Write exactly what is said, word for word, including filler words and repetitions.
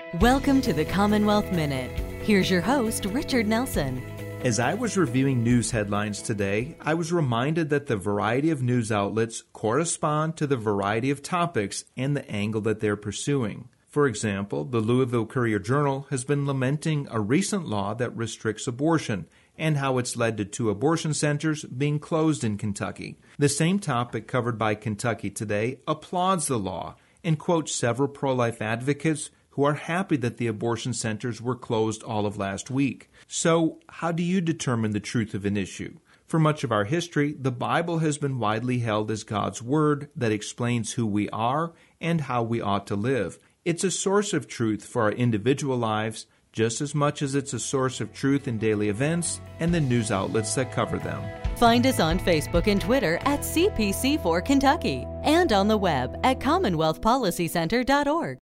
Welcome to the Commonwealth Minute. Here's your host, Richard Nelson. As I was reviewing news headlines today, I was reminded that the variety of news outlets correspond to the variety of topics and the angle that they're pursuing. For example, the Louisville Courier-Journal has been lamenting a recent law that restricts abortion and how it's led to two abortion centers being closed in Kentucky. The same topic covered by Kentucky Today applauds the law and quotes several pro-life advocates who are happy that the abortion centers were closed all of last week. So, how do you determine the truth of an issue? For much of our history, the Bible has been widely held as God's Word that explains who we are and how we ought to live. It's a source of truth for our individual lives, just as much as it's a source of truth in daily events and the news outlets that cover them. Find us on Facebook and Twitter at C P C four Kentucky and on the web at commonwealth policy center dot org.